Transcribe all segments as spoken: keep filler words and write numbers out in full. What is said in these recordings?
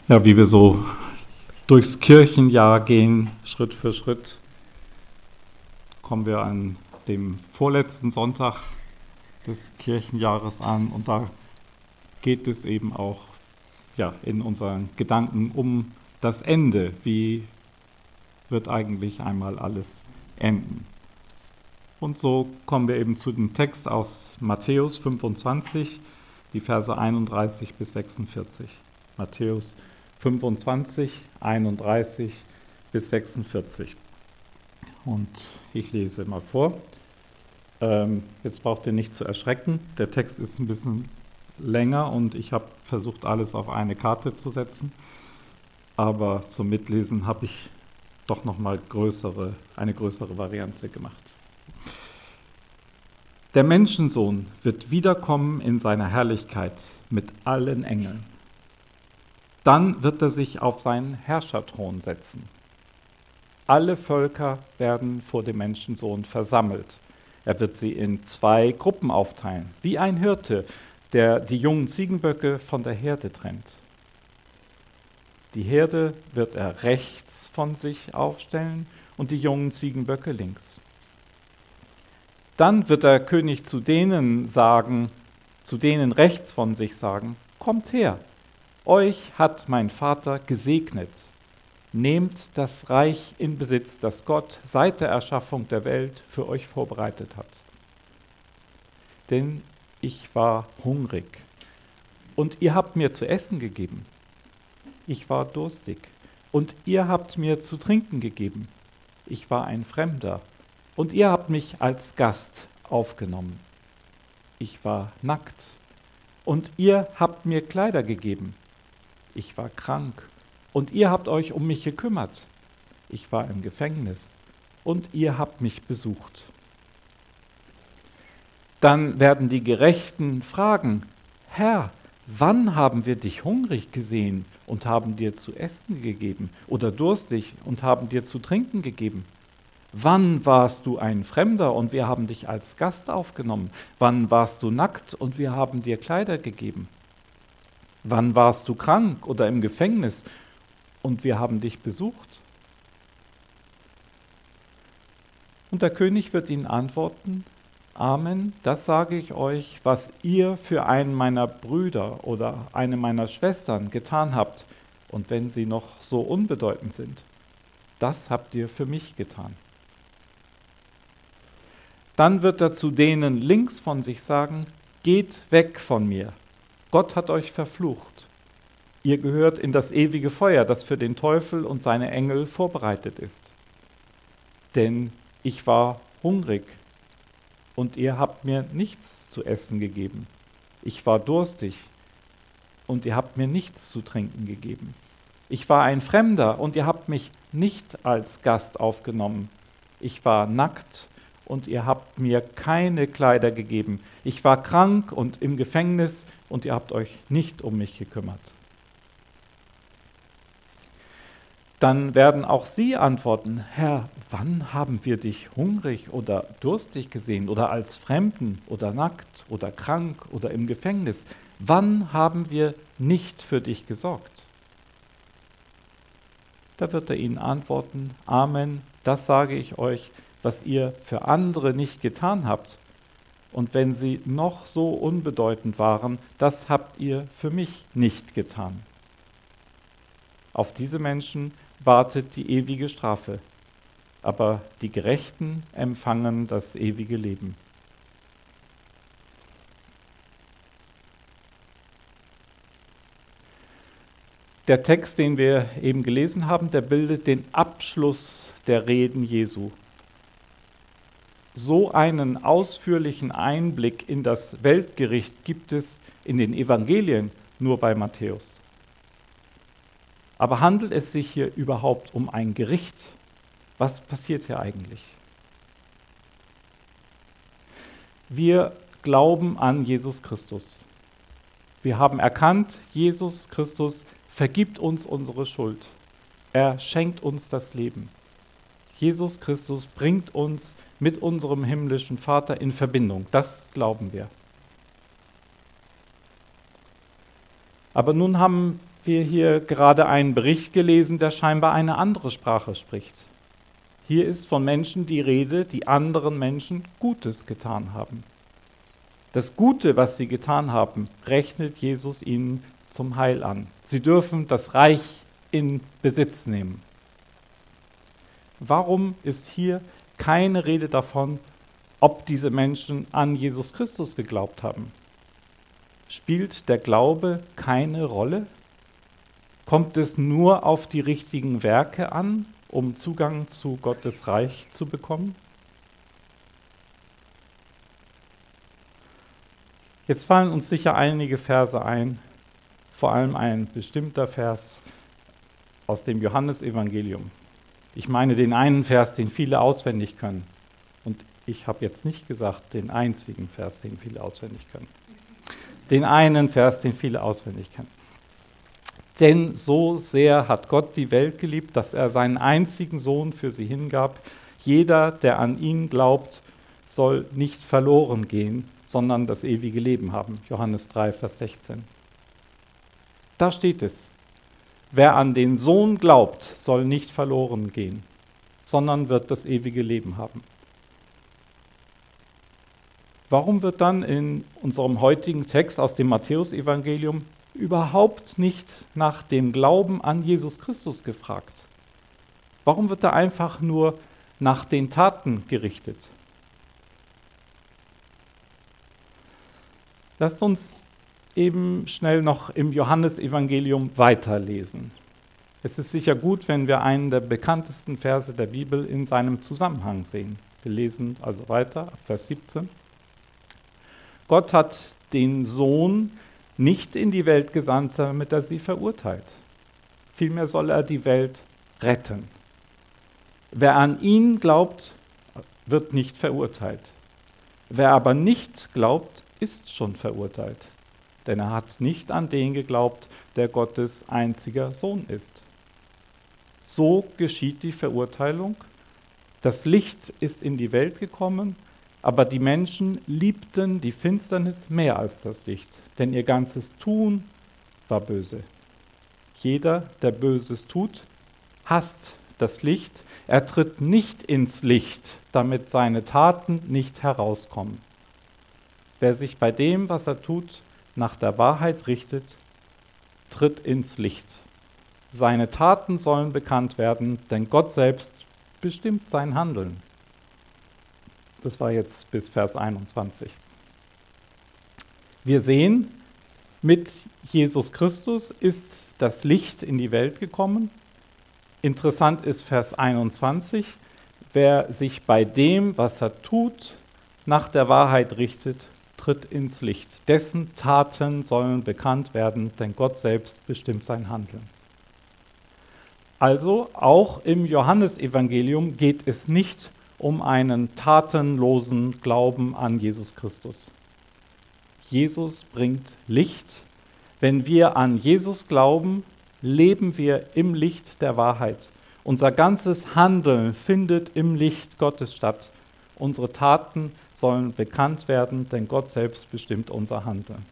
Ja, wie wir so durchs Kirchenjahr gehen, Schritt für Schritt, kommen wir an dem vorletzten Sonntag des Kirchenjahres an und da geht es eben auch ja, in unseren Gedanken um das Ende. Wie wird eigentlich einmal alles enden? Und so kommen wir eben zu dem Text aus Matthäus fünfundzwanzig, die Verse einunddreißig bis sechsundvierzig. Matthäus fünfundzwanzig, einunddreißig bis sechsundvierzig. Und ich lese mal vor. Ähm, jetzt braucht ihr nicht zu erschrecken. Der Text ist ein bisschen länger und ich habe versucht, alles auf eine Karte zu setzen. Aber zum Mitlesen habe ich doch nochmal größere, eine größere Variante gemacht. Der Menschensohn wird wiederkommen in seiner Herrlichkeit mit allen Engeln. Dann wird er sich auf seinen Herrscherthron setzen. Alle Völker werden vor dem Menschensohn versammelt. Er wird sie in zwei Gruppen aufteilen, wie ein Hirte, der die jungen Ziegenböcke von der Herde trennt. Die Herde wird er rechts von sich aufstellen und die jungen Ziegenböcke links. Dann wird der König zu denen sagen, zu denen rechts von sich sagen, kommt her, euch hat mein Vater gesegnet. Nehmt das Reich in Besitz, das Gott seit der Erschaffung der Welt für euch vorbereitet hat. Denn ich war hungrig und ihr habt mir zu essen gegeben. Ich war durstig und ihr habt mir zu trinken gegeben. Ich war ein Fremder und ihr habt mich als Gast aufgenommen. Ich war nackt und ihr habt mir Kleider gegeben. Ich war krank und ihr habt euch um mich gekümmert. Ich war im Gefängnis und ihr habt mich besucht. Dann werden die Gerechten fragen, Herr, wann haben wir dich hungrig gesehen und haben dir zu essen gegeben oder durstig und haben dir zu trinken gegeben? Wann warst du ein Fremder und wir haben dich als Gast aufgenommen? Wann warst du nackt und wir haben dir Kleider gegeben? Wann warst du krank oder im Gefängnis und wir haben dich besucht? Und der König wird ihnen antworten, Amen, das sage ich euch, was ihr für einen meiner Brüder oder eine meiner Schwestern getan habt, und wenn sie noch so unbedeutend sind, das habt ihr für mich getan. Dann wird er zu denen links von sich sagen, geht weg von mir, Gott hat euch verflucht. Ihr gehört in das ewige Feuer, das für den Teufel und seine Engel vorbereitet ist. Denn ich war hungrig und ihr habt mir nichts zu essen gegeben. Ich war durstig und ihr habt mir nichts zu trinken gegeben. Ich war ein Fremder und ihr habt mich nicht als Gast aufgenommen. Ich war nackt und ihr habt mir keine Kleider gegeben. Ich war krank und im Gefängnis und ihr habt euch nicht um mich gekümmert. Dann werden auch sie antworten, Herr, wann haben wir dich hungrig oder durstig gesehen oder als Fremden oder nackt oder krank oder im Gefängnis? Wann haben wir nicht für dich gesorgt? Da wird er ihnen antworten, Amen, das sage ich euch, was ihr für andere nicht getan habt. Und wenn sie noch so unbedeutend waren, das habt ihr für mich nicht getan. Auf diese Menschen wartet die ewige Strafe, aber die Gerechten empfangen das ewige Leben. Der Text, den wir eben gelesen haben, der bildet den Abschluss der Reden Jesu. So einen ausführlichen Einblick in das Weltgericht gibt es in den Evangelien nur bei Matthäus. Aber handelt es sich hier überhaupt um ein Gericht? Was passiert hier eigentlich? Wir glauben an Jesus Christus. Wir haben erkannt, Jesus Christus vergibt uns unsere Schuld. Er schenkt uns das Leben. Jesus Christus bringt uns mit unserem himmlischen Vater in Verbindung. Das glauben wir. Aber nun haben wir hier gerade einen Bericht gelesen, der scheinbar eine andere Sprache spricht. Hier ist von Menschen die Rede, die anderen Menschen Gutes getan haben. Das Gute, was sie getan haben, rechnet Jesus ihnen zum Heil an. Sie dürfen das Reich in Besitz nehmen. Warum ist hier keine Rede davon, ob diese Menschen an Jesus Christus geglaubt haben? Spielt der Glaube keine Rolle? Kommt es nur auf die richtigen Werke an, um Zugang zu Gottes Reich zu bekommen? Jetzt fallen uns sicher einige Verse ein, vor allem ein bestimmter Vers aus dem Johannesevangelium. Ich meine den einen Vers, den viele auswendig können. Und ich habe jetzt nicht gesagt, den einzigen Vers, den viele auswendig können. Den einen Vers, den viele auswendig können. Denn so sehr hat Gott die Welt geliebt, dass er seinen einzigen Sohn für sie hingab. Jeder, der an ihn glaubt, soll nicht verloren gehen, sondern das ewige Leben haben. Johannes drei, Vers sechzehn. Da steht es. Wer an den Sohn glaubt, soll nicht verloren gehen, sondern wird das ewige Leben haben. Warum wird dann in unserem heutigen Text aus dem Matthäusevangelium überhaupt nicht nach dem Glauben an Jesus Christus gefragt? Warum wird da einfach nur nach den Taten gerichtet? Lasst uns eben schnell noch im Johannesevangelium weiterlesen. Es ist sicher gut, wenn wir einen der bekanntesten Verse der Bibel in seinem Zusammenhang sehen. Wir lesen also weiter, ab Vers siebzehn. Gott hat den Sohn nicht in die Welt gesandt, damit er sie verurteilt. Vielmehr soll er die Welt retten. Wer an ihn glaubt, wird nicht verurteilt. Wer aber nicht glaubt, ist schon verurteilt. Denn er hat nicht an den geglaubt, der Gottes einziger Sohn ist. So geschieht die Verurteilung. Das Licht ist in die Welt gekommen, aber die Menschen liebten die Finsternis mehr als das Licht, denn ihr ganzes Tun war böse. Jeder, der Böses tut, hasst das Licht. Er tritt nicht ins Licht, damit seine Taten nicht herauskommen. Wer sich bei dem, was er tut, nach der Wahrheit richtet, tritt ins Licht. Seine Taten sollen bekannt werden, denn Gott selbst bestimmt sein Handeln. Das war jetzt bis Vers einundzwanzig. Wir sehen, mit Jesus Christus ist das Licht in die Welt gekommen. Interessant ist Vers einundzwanzig. Wer sich bei dem, was er tut, nach der Wahrheit richtet, tritt ins Licht. Dessen Taten sollen bekannt werden, denn Gott selbst bestimmt sein Handeln. Also auch im Johannesevangelium geht es nicht um einen tatenlosen Glauben an Jesus Christus. Jesus bringt Licht. Wenn wir an Jesus glauben, leben wir im Licht der Wahrheit. Unser ganzes Handeln findet im Licht Gottes statt. Unsere Taten sollen bekannt werden, denn Gott selbst bestimmt unser Handeln.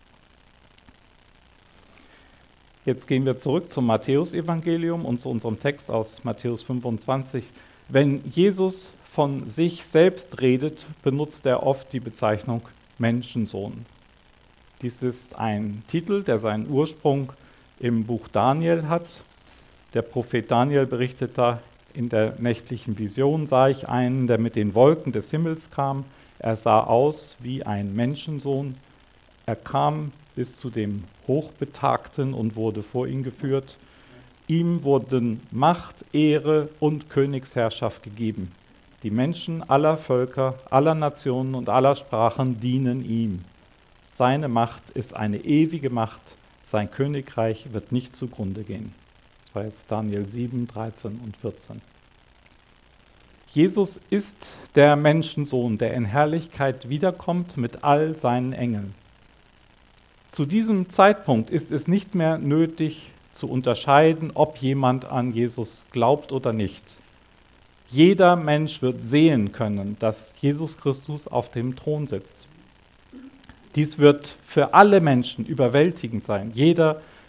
Jetzt gehen wir zurück zum Matthäusevangelium und zu unserem Text aus Matthäus fünfundzwanzig. Wenn Jesus von sich selbst redet, benutzt er oft die Bezeichnung Menschensohn. Dies ist ein Titel, der seinen Ursprung im Buch Daniel hat. Der Prophet Daniel berichtet da: In der nächtlichen Vision sah ich einen, der mit den Wolken des Himmels kam. Er sah aus wie ein Menschensohn. Er kam bis zu dem Hochbetagten und wurde vor ihn geführt. Ihm wurden Macht, Ehre und Königsherrschaft gegeben. Die Menschen aller Völker, aller Nationen und aller Sprachen dienen ihm. Seine Macht ist eine ewige Macht. Sein Königreich wird nicht zugrunde gehen. Das war jetzt Daniel sieben, dreizehn und vierzehn. Jesus ist der Menschensohn, der in Herrlichkeit wiederkommt mit all seinen Engeln. Zu diesem Zeitpunkt ist es nicht mehr nötig zu unterscheiden, ob jemand an Jesus glaubt oder nicht. Jeder Mensch wird sehen können, dass Jesus Christus auf dem Thron sitzt. Dies wird für alle Menschen überwältigend sein. Jeder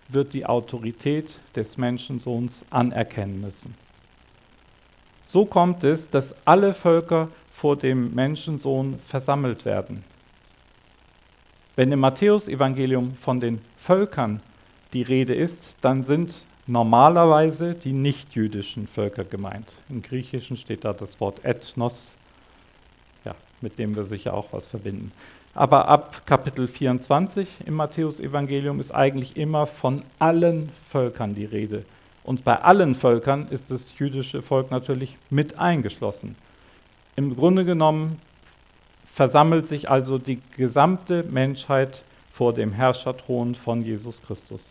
wird die Autorität des Menschensohns anerkennen müssen. So kommt es, dass alle Völker vor dem Menschensohn versammelt werden. Wenn im Matthäusevangelium von den Völkern die Rede ist, dann sind normalerweise die nichtjüdischen Völker gemeint. Im Griechischen steht da das Wort Ethnos, ja, mit dem wir sicher auch was verbinden. Aber ab Kapitel vierundzwanzig im Matthäusevangelium ist eigentlich immer von allen Völkern die Rede. Und bei allen Völkern ist das jüdische Volk natürlich mit eingeschlossen. Im Grunde genommen versammelt sich also die gesamte Menschheit vor dem Herrscherthron von Jesus Christus.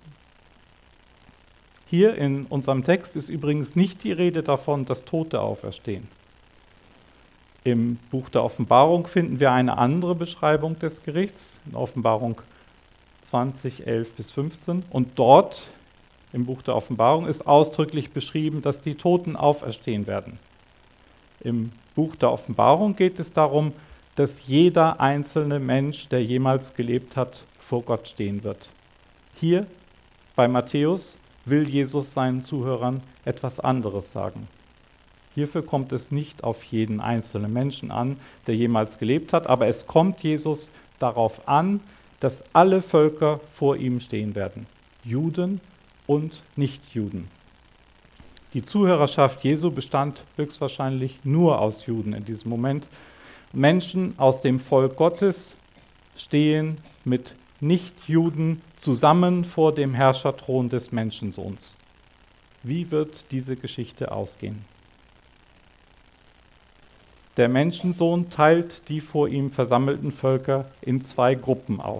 Hier in unserem Text ist übrigens nicht die Rede davon, dass Tote auferstehen. Im Buch der Offenbarung finden wir eine andere Beschreibung des Gerichts, in Offenbarung zwanzig, elf bis fünfzehn. Und dort, im Buch der Offenbarung, ist ausdrücklich beschrieben, dass die Toten auferstehen werden. Im Buch der Offenbarung geht es darum, dass jeder einzelne Mensch, der jemals gelebt hat, vor Gott stehen wird. Hier bei Matthäus will Jesus seinen Zuhörern etwas anderes sagen. Hierfür kommt es nicht auf jeden einzelnen Menschen an, der jemals gelebt hat, aber es kommt Jesus darauf an, dass alle Völker vor ihm stehen werden, Juden und Nichtjuden. Die Zuhörerschaft Jesu bestand höchstwahrscheinlich nur aus Juden in diesem Moment. Menschen aus dem Volk Gottes stehen mit Nichtjuden zusammen vor dem Herrscherthron des Menschensohns. Wie wird diese Geschichte ausgehen? Der Menschensohn teilt die vor ihm versammelten Völker in zwei Gruppen auf.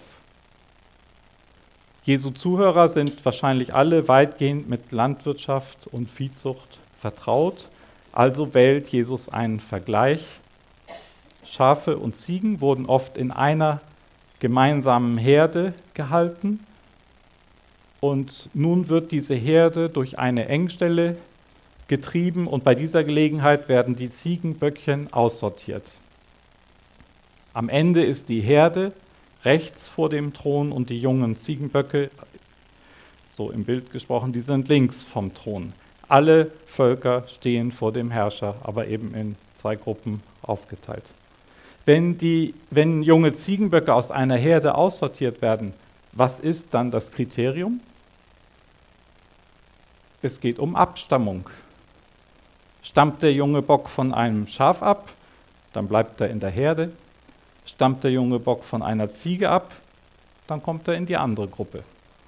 Jesu Zuhörer sind wahrscheinlich alle weitgehend mit Landwirtschaft und Viehzucht vertraut, also wählt Jesus einen Vergleich. Schafe und Ziegen wurden oft in einer gemeinsamen Herde gehalten und nun wird diese Herde durch eine Engstelle getrieben und bei dieser Gelegenheit werden die Ziegenböckchen aussortiert. Am Ende ist die Herde rechts vor dem Thron und die jungen Ziegenböcke, so im Bild gesprochen, die sind links vom Thron. Alle Völker stehen vor dem Herrscher, aber eben in zwei Gruppen aufgeteilt. Wenn, die, wenn junge Ziegenböcke aus einer Herde aussortiert werden, was ist dann das Kriterium? Es geht um Abstammung. Stammt der junge Bock von einem Schaf ab, dann bleibt er in der Herde. Stammt der junge Bock von einer Ziege ab, dann kommt er in die andere Gruppe.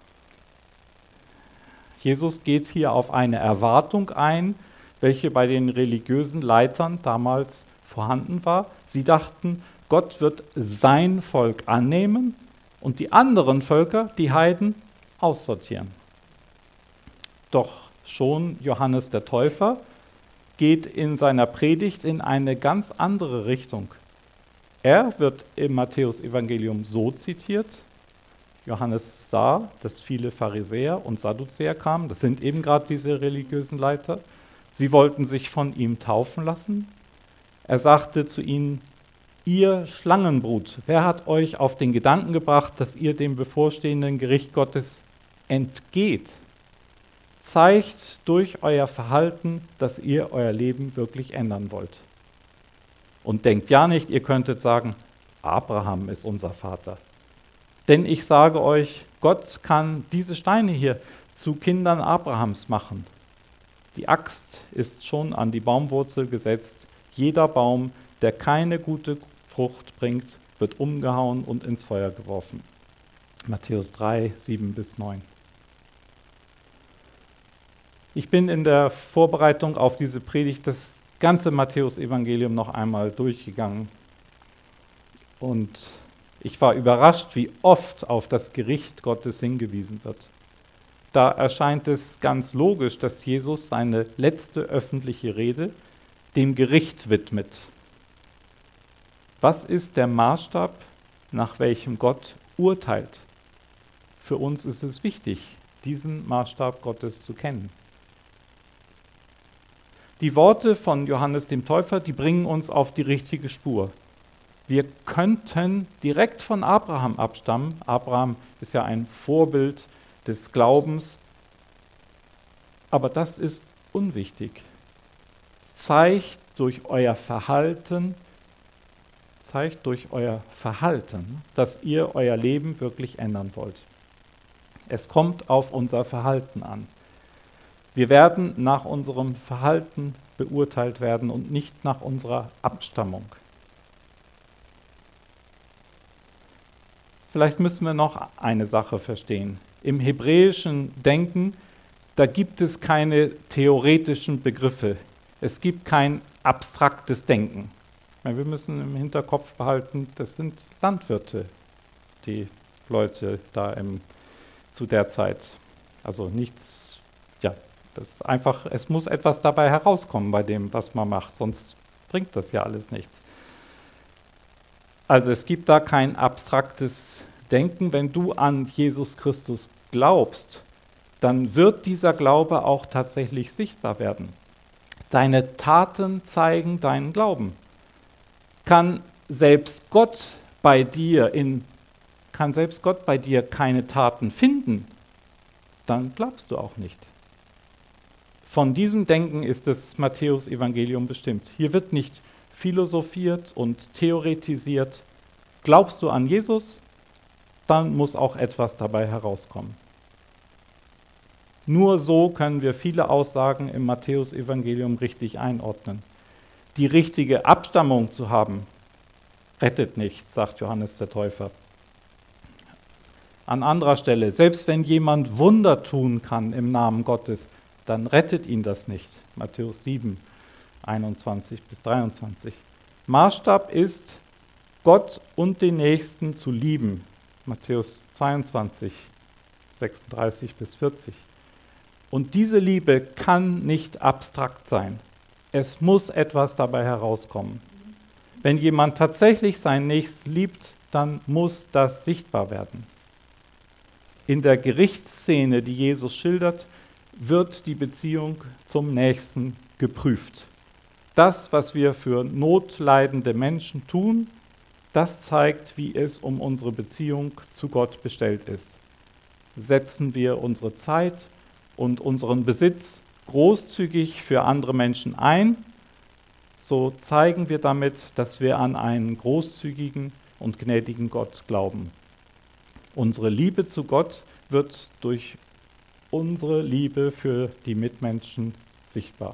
Jesus geht hier auf eine Erwartung ein, welche bei den religiösen Leitern damals vorhanden war. Sie dachten, Gott wird sein Volk annehmen und die anderen Völker, die Heiden, aussortieren. Doch schon Johannes der Täufer geht in seiner Predigt in eine ganz andere Richtung. Er wird im Matthäusevangelium so zitiert: Johannes sah, dass viele Pharisäer und Sadduzäer kamen, das sind eben gerade diese religiösen Leiter. Sie wollten sich von ihm taufen lassen. Er sagte zu ihnen: Ihr Schlangenbrut, wer hat euch auf den Gedanken gebracht, dass ihr dem bevorstehenden Gericht Gottes entgeht? Zeigt durch euer Verhalten, dass ihr euer Leben wirklich ändern wollt. Und denkt ja nicht, ihr könntet sagen, Abraham ist unser Vater. Denn ich sage euch, Gott kann diese Steine hier zu Kindern Abrahams machen. Die Axt ist schon an die Baumwurzel gesetzt. Jeder Baum, der keine gute Frucht bringt, wird umgehauen und ins Feuer geworfen. Matthäus drei, sieben bis neun. Ich bin in der Vorbereitung auf diese Predigt das ganze Matthäusevangelium noch einmal durchgegangen. Und ich war überrascht, wie oft auf das Gericht Gottes hingewiesen wird. Da erscheint es ganz logisch, dass Jesus seine letzte öffentliche Rede dem Gericht widmet. Was ist der Maßstab, nach welchem Gott urteilt? Für uns ist es wichtig, diesen Maßstab Gottes zu kennen. Die Worte von Johannes dem Täufer, die bringen uns auf die richtige Spur. Wir könnten direkt von Abraham abstammen. Abraham ist ja ein Vorbild des Glaubens. Aber das ist unwichtig. Zeigt durch euer Verhalten, zeigt durch euer Verhalten, dass ihr euer Leben wirklich ändern wollt. Es kommt auf unser Verhalten an. Wir werden nach unserem Verhalten beurteilt werden und nicht nach unserer Abstammung. Vielleicht müssen wir noch eine Sache verstehen. Im hebräischen Denken, da gibt es keine theoretischen Begriffe. Es gibt kein abstraktes Denken. Wir müssen im Hinterkopf behalten, das sind Landwirte, die Leute da im, zu der Zeit. Also nichts, ja, das ist einfach, es muss etwas dabei herauskommen bei dem, was man macht, sonst bringt das ja alles nichts. Also es gibt da kein abstraktes Denken. Wenn du an Jesus Christus glaubst, dann wird dieser Glaube auch tatsächlich sichtbar werden. Deine Taten zeigen deinen Glauben. Kann selbst Gott bei dir in, kann selbst Gott bei dir keine Taten finden, dann glaubst du auch nicht. Von diesem Denken ist das Matthäus-Evangelium bestimmt. Hier wird nicht philosophiert und theoretisiert. Glaubst du an Jesus, dann muss auch etwas dabei herauskommen. Nur so können wir viele Aussagen im Matthäus-Evangelium richtig einordnen. Die richtige Abstammung zu haben, rettet nicht, sagt Johannes der Täufer. An anderer Stelle, selbst wenn jemand Wunder tun kann im Namen Gottes, dann rettet ihn das nicht. Matthäus sieben, einundzwanzig bis dreiundzwanzig. Maßstab ist, Gott und den Nächsten zu lieben. Matthäus zweiundzwanzig, sechsunddreißig bis vierzig. Und diese Liebe kann nicht abstrakt sein. Es muss etwas dabei herauskommen. Wenn jemand tatsächlich seinen Nächsten liebt, dann muss das sichtbar werden. In der Gerichtsszene, die Jesus schildert, wird die Beziehung zum Nächsten geprüft. Das, was wir für notleidende Menschen tun, das zeigt, wie es um unsere Beziehung zu Gott bestellt ist. Setzen wir unsere Zeit und unseren Besitz großzügig für andere Menschen ein, so zeigen wir damit, dass wir an einen großzügigen und gnädigen Gott glauben. Unsere Liebe zu Gott wird durch unsere Liebe für die Mitmenschen sichtbar.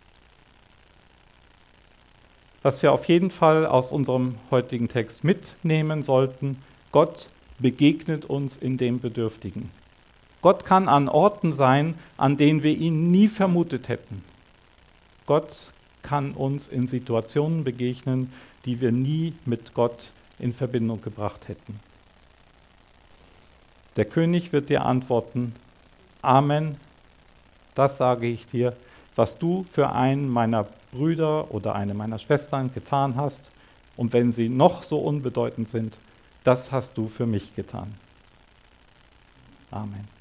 Was wir auf jeden Fall aus unserem heutigen Text mitnehmen sollten: Gott begegnet uns in dem Bedürftigen. Gott kann an Orten sein, an denen wir ihn nie vermutet hätten. Gott kann uns in Situationen begegnen, die wir nie mit Gott in Verbindung gebracht hätten. Der König wird dir antworten: Amen, das sage ich dir, was du für einen meiner Brüder oder eine meiner Schwestern getan hast, und wenn sie noch so unbedeutend sind, das hast du für mich getan. Amen.